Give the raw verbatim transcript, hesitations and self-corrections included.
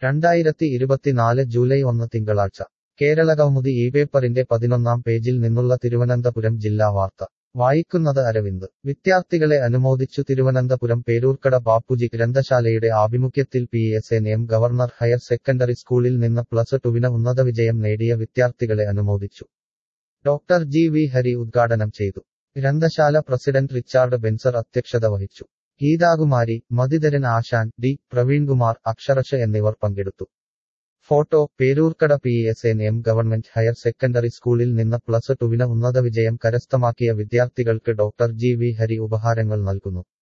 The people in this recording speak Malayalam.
രണ്ടായിരത്തി ഇരുപത്തിനാല് ജൂലൈ ഒന്ന് തിങ്കളാഴ്ച കേരളകൗമുദി ഈ പേപ്പറിന്റെ പതിനൊന്നാം പേജിൽ നിന്നുള്ള തിരുവനന്തപുരം ജില്ലാ വാർത്ത വായിക്കുന്നത് അരവിന്ദ് വിദ്യാർത്ഥികളെ അനുമോദിച്ചു തിരുവനന്തപുരം പേരൂർക്കട ബാപ്പുജി ഗ്രന്ഥശാലയുടെ ആഭിമുഖ്യത്തിൽ P S N M governor higher secondary സ്കൂളിൽ നിന്ന് പ്ലസ് ടുവിന് ഉന്നത വിജയം നേടിയ വിദ്യാർത്ഥികളെ അനുമോദിച്ചു. ഡോക്ടർ ജി വി ഹരി ഉദ്ഘാടനം ചെയ്തു. ഗ്രന്ഥശാല പ്രസിഡന്റ് റിച്ചാർഡ് ബെൻസർ അധ്യക്ഷത വഹിച്ചു. ഗീതാകുമാരി, മതിധരൻ ആശാൻ, ഡി പ്രവീൺകുമാർ, അക്ഷരശ എന്നിവർ പങ്കെടുത്തു. Photo Peroorkada P S N M government higher secondary സ്കൂളിൽ നിന്ന് പ്ലസ് ടുവിന് ഉന്നത വിജയം കരസ്ഥമാക്കിയ വിദ്യാർത്ഥികൾക്ക് ഡോക്ടർ ജി വി ഹരി ഉപഹാരങ്ങൾ നൽകുന്നു.